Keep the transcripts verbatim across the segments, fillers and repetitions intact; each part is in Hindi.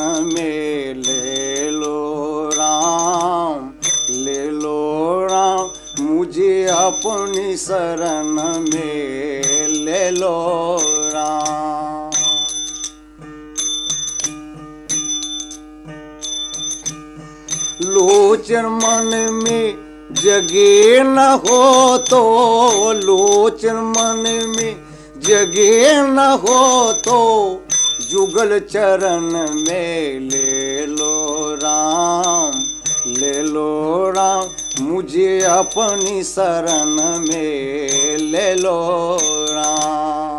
में ले लो राम, ले लो राम, मुझे अपनी शरण में ले लो राम। लोचन मन में जगे न हो तो, लोचन मन में जगे न हो तो, जुगल चरण में ले लो राम, ले लो राम, मुझे अपनी शरण में ले लो राम।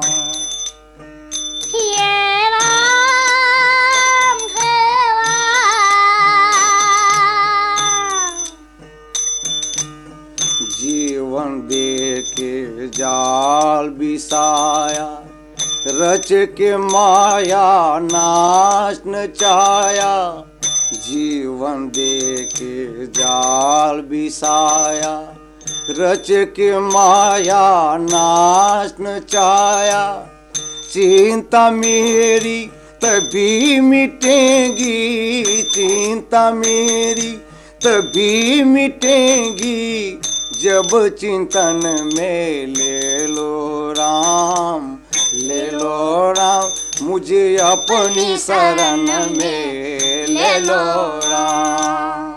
जीवन दे के जाल बिसाया, रच के माया नाश न चाया। जीवन दे के जाल बिसाया, रच के माया नाश न चाया। चिंता मेरी तभी मिटेगी, चिंता मेरी तभी मिटेगी, जब चिंतन में ले लो राम, ले लो राम, मुझे अपनी शरण में ले लो राम।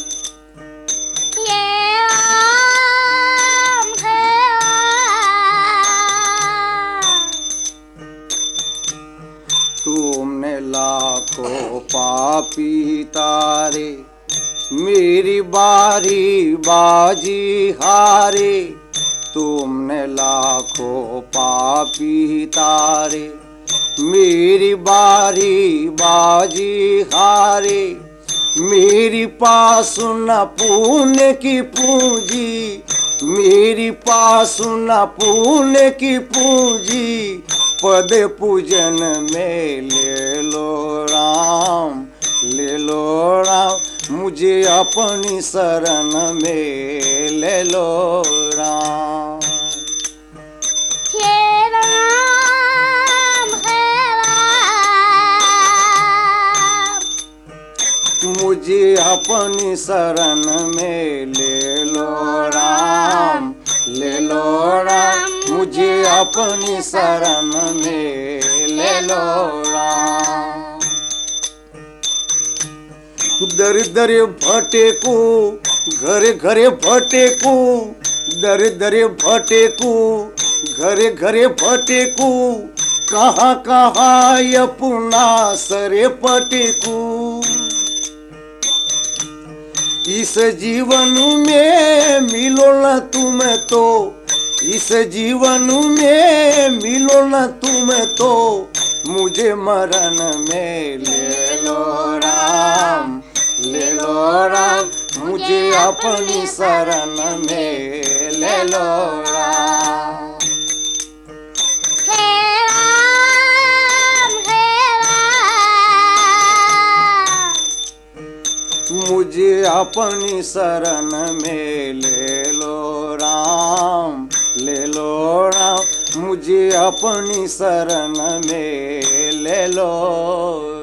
तुमने लाखों पापी तारे, मेरी बारी बाजी हारे। तुमने लाखों पापी तारे, मेरी बारी बाजी हारे। मेरी पास न पुण्य की पूंजी, मेरी पास न पुण्य की पूंजी, पद पूजन में ले लो राम, ले लो राम, मुझे अपनी शरण में ले लो राम। हे राम हे राम, मुझे अपनी शरण में ले लो राम, ले लो राम, मुझे अपनी शरण में ले लो राम। दर दर भटेकू, घरे घरे भटेकू, दर दर भटेकू, घरे घरे भटेकू, कहाँ कहाँ अपना सरे पटेकू। इस जीवन में मिलो न तुम तो, इस जीवन में मिलो न तुम तो, मुझे मरण में ले लो राम, ले लो राम, मुझे अपनी शरण में ले लो राम। हे राम हे राम, मुझे अपनी शरण में ले लो राम, ले लो राम, मुझे अपनी शरण में ले लो।